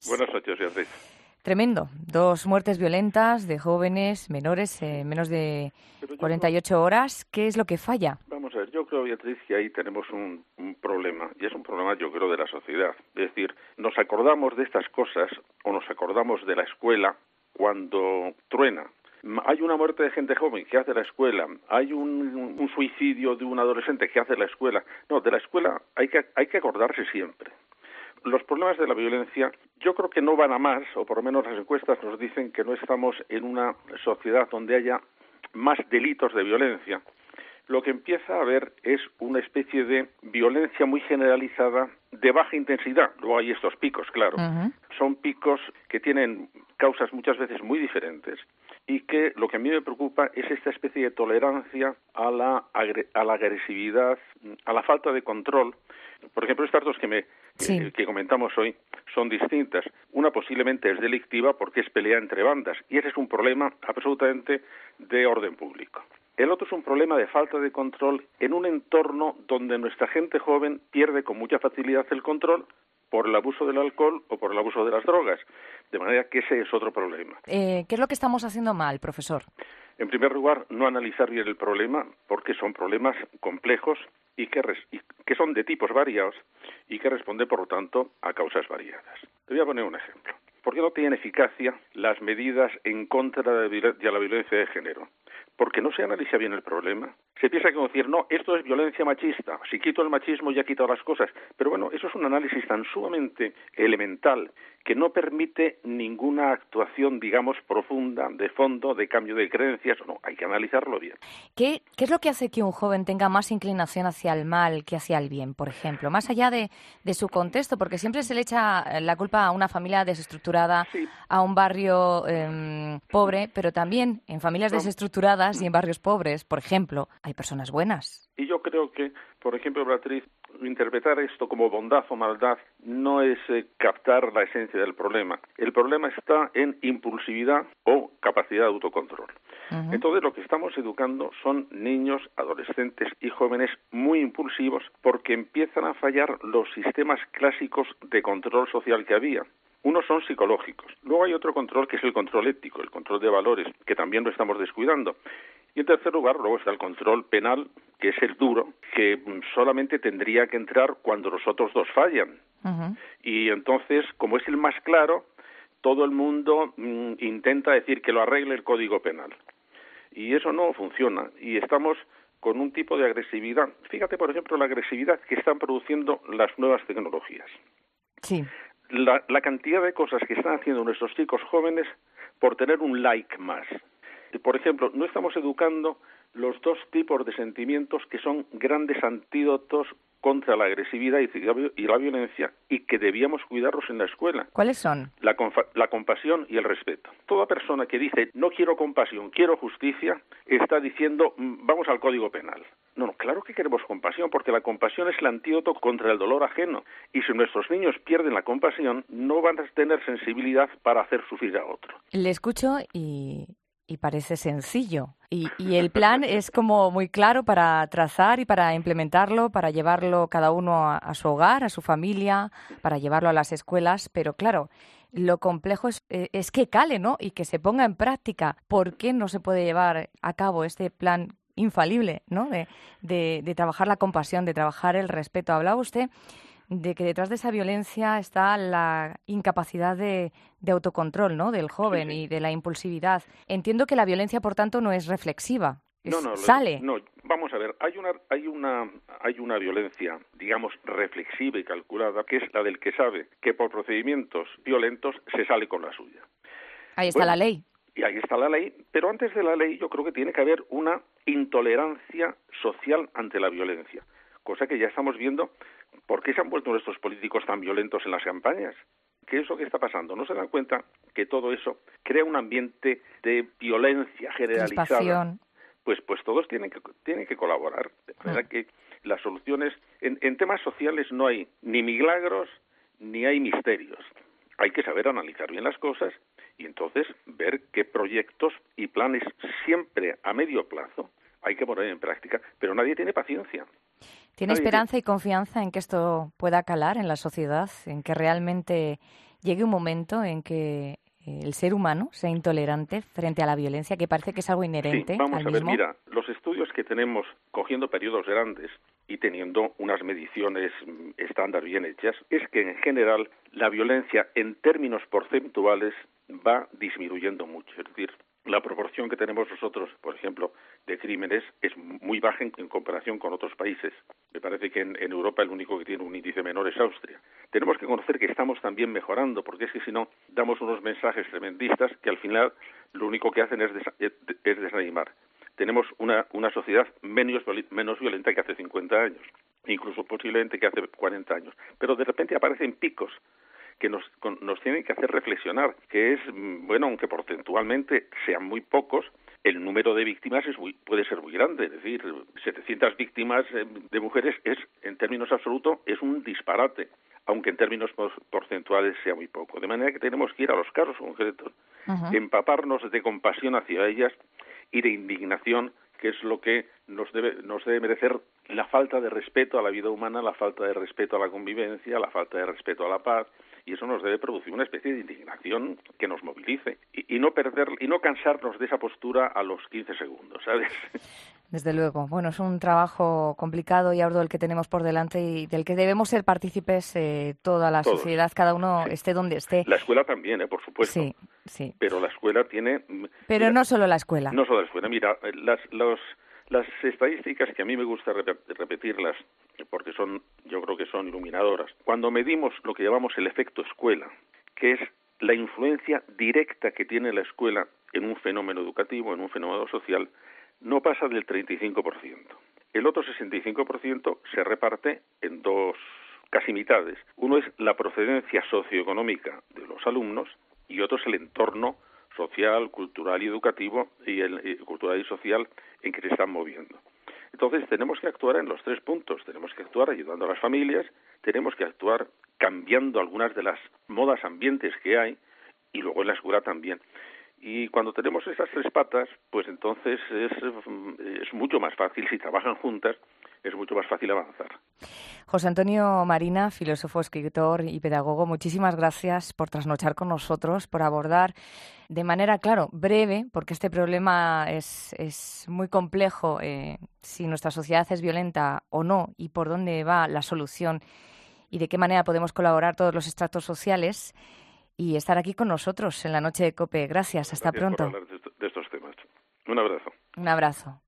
Buenas noches, Beatriz. Tremendo. 2 muertes violentas de jóvenes menores en menos de 48 horas. ¿Qué es lo que falla? Vamos a ver, yo creo, Beatriz, que ahí tenemos un problema, y es un problema, yo creo, de la sociedad. Es decir, nos acordamos de estas cosas, o nos acordamos de la escuela cuando truena. Hay una muerte de gente joven que hace la escuela, hay un suicidio de un adolescente que hace la escuela. No, de la escuela hay que acordarse siempre. Los problemas de la violencia yo creo que no van a más, o por lo menos las encuestas nos dicen que no estamos en una sociedad donde haya más delitos de violencia. Lo que empieza a haber es una especie de violencia muy generalizada de baja intensidad. Luego hay estos picos, claro. Son picos que tienen causas muchas veces muy diferentes y que lo que a mí me preocupa es esta especie de tolerancia a la agresividad, a la falta de control. Por ejemplo, estas dos que comentamos hoy son distintas. Una posiblemente es delictiva porque es pelea entre bandas y ese es un problema absolutamente de orden público. El otro es un problema de falta de control en un entorno donde nuestra gente joven pierde con mucha facilidad el control por el abuso del alcohol o por el abuso de las drogas. De manera que ese es otro problema. ¿Qué es lo que estamos haciendo mal, profesor? En primer lugar, no analizar bien el problema porque son problemas complejos y que son de tipos variados y que responden, por lo tanto, a causas variadas. Te voy a poner un ejemplo. ¿Por qué no tienen eficacia las medidas en contra de la violencia de género? Porque no se analiza bien el problema. Se piensa que decir, no, esto es violencia machista. Si quito el machismo ya he quitado las cosas. Pero bueno, eso es un análisis tan sumamente elemental que no permite ninguna actuación, digamos, profunda, de fondo, de cambio de creencias. No, hay que analizarlo bien. ¿Qué es lo que hace que un joven tenga más inclinación hacia el mal que hacia el bien, por ejemplo? Más allá de su contexto, porque siempre se le echa la culpa a una familia desestructurada, Sí. a un barrio pobre, pero también en familias desestructuradas y en barrios pobres, por ejemplo, hay personas buenas. Y yo creo que, por ejemplo, Beatriz, interpretar esto como bondad o maldad no es captar la esencia del problema. El problema está en impulsividad o capacidad de autocontrol. Entonces, lo que estamos educando son niños, adolescentes y jóvenes muy impulsivos porque empiezan a fallar los sistemas clásicos de control social que había. Unos son psicológicos. Luego hay otro control que es el control ético, el control de valores, que también lo estamos descuidando. Y en tercer lugar, luego está el control penal, que es el duro, que solamente tendría que entrar cuando los otros dos fallan. Y entonces, como es el más claro, todo el mundo intenta decir que lo arregle el Código Penal. Y eso no funciona. Y estamos con un tipo de agresividad. Fíjate, por ejemplo, la agresividad que están produciendo las nuevas tecnologías. Sí. La cantidad de cosas que están haciendo nuestros chicos jóvenes por tener un like más. Por ejemplo, no estamos educando los dos tipos de sentimientos que son grandes antídotos contra la agresividad y la violencia y que debíamos cuidarlos en la escuela. ¿Cuáles son? La compasión y el respeto. Toda persona que dice no quiero compasión, quiero justicia, está diciendo vamos al Código Penal. No, claro que queremos compasión, porque la compasión es el antídoto contra el dolor ajeno. Y si nuestros niños pierden la compasión, no van a tener sensibilidad para hacer sufrir a otro. Le escucho y parece sencillo. Y el plan es como muy claro para trazar y para implementarlo, para llevarlo cada uno a su hogar, a su familia, para llevarlo a las escuelas. Pero claro, lo complejo es que cale, ¿no? Y que se ponga en práctica. ¿Por qué no se puede llevar a cabo este plan infalible, ¿no? De trabajar la compasión, de trabajar el respeto? Hablaba usted de que detrás de esa violencia está la incapacidad de autocontrol, ¿no?, del joven, Sí. y de la impulsividad. Entiendo que la violencia, por tanto, no es reflexiva. Sale. No, vamos a ver, hay una violencia, digamos, reflexiva y calculada, que es la del que sabe que por procedimientos violentos se sale con la suya. Ahí está la ley. Y ahí está la ley, pero antes de la ley yo creo que tiene que haber una intolerancia social ante la violencia, cosa que ya estamos viendo. ¿Por qué se han vuelto nuestros políticos tan violentos en las campañas? ¿Qué es lo que está pasando? ¿No se dan cuenta que todo eso crea un ambiente de violencia generalizada? Crispación. Pues todos tienen que colaborar. De manera que las soluciones en temas sociales no hay ni milagros ni hay misterios. Hay que saber analizar bien las cosas y entonces ver qué proyectos y planes siempre a medio plazo hay que poner en práctica, pero nadie tiene paciencia. ¿Tiene esperanza y confianza en que esto pueda calar en la sociedad, en que realmente llegue un momento en que el ser humano sea intolerante frente a la violencia, que parece que es algo inherente Sí, vamos al a ver, mismo? mira, los estudios que tenemos cogiendo periodos grandes y teniendo unas mediciones estándar bien hechas, es que en general la violencia en términos porcentuales va disminuyendo mucho. Es decir, la proporción que tenemos nosotros, por ejemplo, de crímenes es muy baja en comparación con otros países. Me parece que en Europa el único que tiene un índice menor es Austria. Tenemos que conocer que estamos también mejorando, porque es que si no, damos unos mensajes tremendistas que al final lo único que hacen es desanimar. Tenemos una sociedad menos violenta que hace 50 años, incluso posiblemente que hace 40 años. Pero de repente aparecen picos que nos tienen que hacer reflexionar, que es, bueno, aunque porcentualmente sean muy pocos, el número de víctimas puede ser muy grande. Es decir, 700 víctimas de mujeres en términos absolutos, es un disparate, aunque en términos porcentuales sea muy poco. De manera que tenemos que ir a los casos concretos, empaparnos de compasión hacia ellas y de indignación, que es lo que nos debe merecer la falta de respeto a la vida humana, la falta de respeto a la convivencia, la falta de respeto a la paz, y eso nos debe producir una especie de indignación que nos movilice y no cansarnos de esa postura a los 15 segundos, ¿sabes? Desde luego. Bueno, es un trabajo complicado y arduo el que tenemos por delante y del que debemos ser partícipes toda la Todos. sociedad, cada uno Sí. esté donde esté. La escuela también, por supuesto. Sí, sí. Pero la escuela tiene... Pero mira, no solo la escuela. No solo la escuela. Mira, las estadísticas que a mí me gusta repetirlas, porque yo creo que son iluminadoras. Cuando medimos lo que llamamos el efecto escuela, que es la influencia directa que tiene la escuela en un fenómeno educativo, en un fenómeno social, no pasa del 35%. El otro 65% se reparte en dos casi mitades. Uno es la procedencia socioeconómica de los alumnos y otro es el entorno social, cultural y educativo cultural y social en que se están moviendo. Entonces tenemos que actuar en los 3 puntos. Tenemos que actuar ayudando a las familias, tenemos que actuar cambiando algunas de las modas ambientes que hay y luego en la escuela también. Y cuando tenemos esas 3 patas, pues entonces es mucho más fácil, si trabajan juntas, es mucho más fácil avanzar. José Antonio Marina, filósofo, escritor y pedagogo, muchísimas gracias por trasnochar con nosotros, por abordar de manera, claro, breve, porque este problema es muy complejo, si nuestra sociedad es violenta o no y por dónde va la solución y de qué manera podemos colaborar todos los estratos sociales y estar aquí con nosotros en la noche de COPE. Gracias, hasta pronto. Gracias por hablar de estos temas. Un abrazo. Un abrazo.